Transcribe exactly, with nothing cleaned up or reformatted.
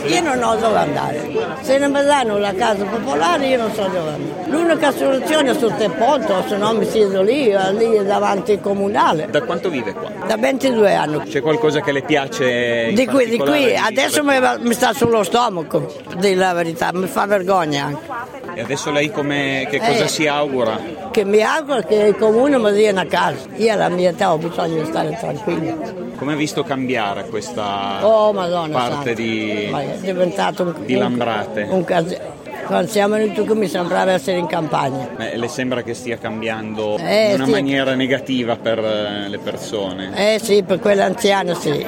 Io non ho dove andare. Se non mi danno la casa popolare io non so dove andare. L'unica soluzione è sotto il ponte, se no mi siedo lì, lì davanti al comunale. Da quanto vive qua? Da ventidue anni. C'è qualcosa che le piace in Di qui, di qui, di adesso mi, mi sta sullo stomaco, di la verità, mi fa vergogna anche. E adesso lei come, che cosa Eh, si augura? Che mi auguro che il comune mi dia una casa. Io alla mia età ho bisogno di stare tranquillo. Come ha visto cambiare questa Oh, Madonna parte santa. di, Ma è diventato un, di Lambrate? Un, un cas- Quando siamo venuti qui mi sembrava essere in campagna. Eh, le sembra che stia cambiando Eh, in una sì. maniera negativa per eh, le persone? Eh sì, per quelle anziane sì.